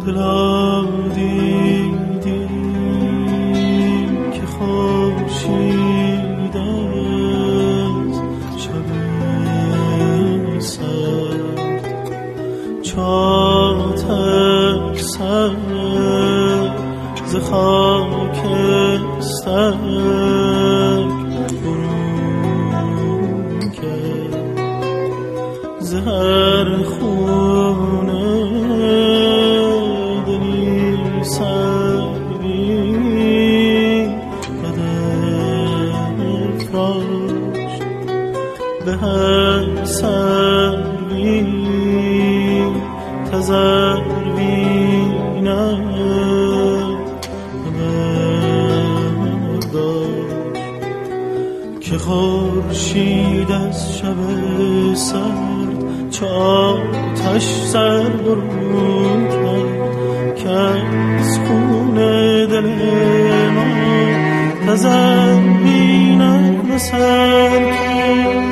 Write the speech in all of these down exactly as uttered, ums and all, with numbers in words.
دلا دیدی که خورشید از شب سرد چاتک سر ز خاکستر برون کرد ز هر خونه دلی سروی بدن افراشت به هر سروی تزروینم که خورشید از شب سرد چه آتش سر برون کرد که از خون دل ما تزروینم سر کرد.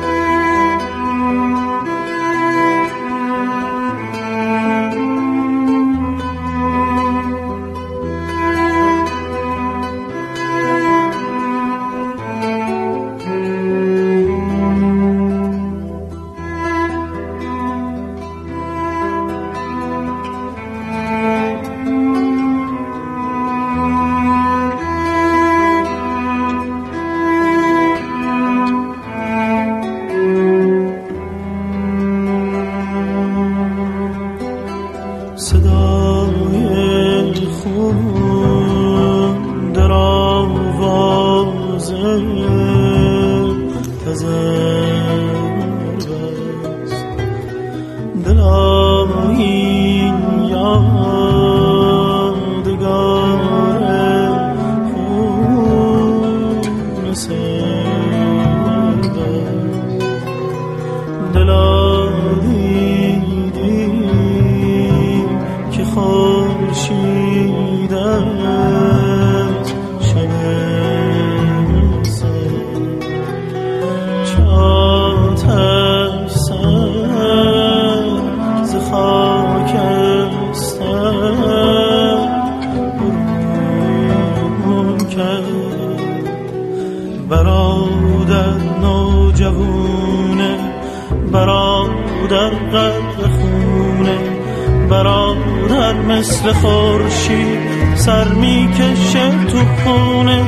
صدای خون در آواز تزر بست دلا این یادگار خون سر بست دلا خورشید از شب سرد چه آتش سر ز خاکستر برون کرد برادر نوجوانه برادر قدر خونه برادر مثل خورشید سر میکشه تو خونه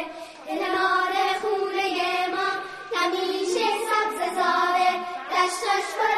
کنار خونه ما همیشه سبز زاره دشت آتش